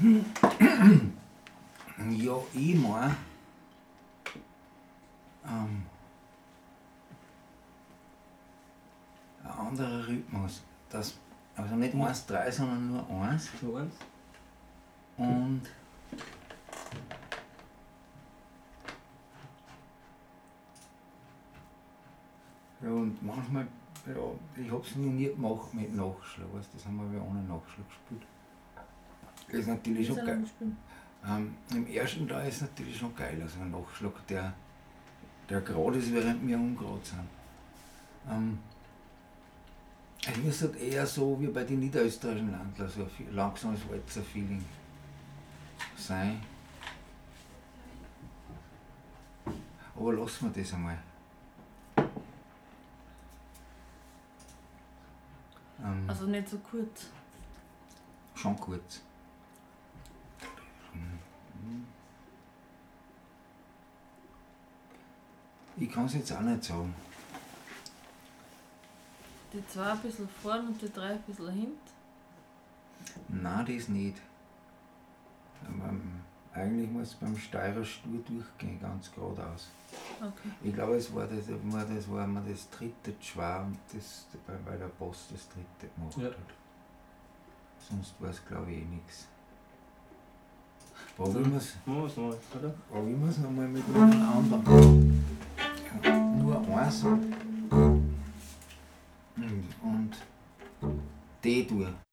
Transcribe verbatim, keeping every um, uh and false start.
Ja, ich meine, ähm, ein anderer Rhythmus. Das, also nicht eins drei, sondern nur eins. Nur eins? Und ja, und manchmal, ja, ich hab's nie, nie gemacht mit Nachschlag, weißt, das haben wir ja ohne Nachschlag gespielt. Das ist natürlich schon geil. Ähm, Im ersten Teil ist es natürlich schon geil, also ein Nachschlag, der, der gerade ist, während wir ungerade sind. Ähm, es ist halt eher so wie bei den niederösterreichischen Landlern, so ein langsames Walzer-Feeling sein. Aber lassen wir das einmal. Ähm, Also nicht so kurz. Schon kurz. Ich kann es jetzt auch nicht sagen. Die zwei ein bisschen vorn und die drei ein bisschen hinten. Nein, das nicht. Aber eigentlich muss es beim Steirer stur durchgehen, ganz geradeaus. Okay. Ich glaube, es war das, das war mir das dritte schwer, und das, weil der Boss das dritte gemacht Ja. hat. Sonst war es, glaube ich, eh nichts. Aber wir es Machen oder? nochmal mit einem anderen. Ja, nur eins und D durch.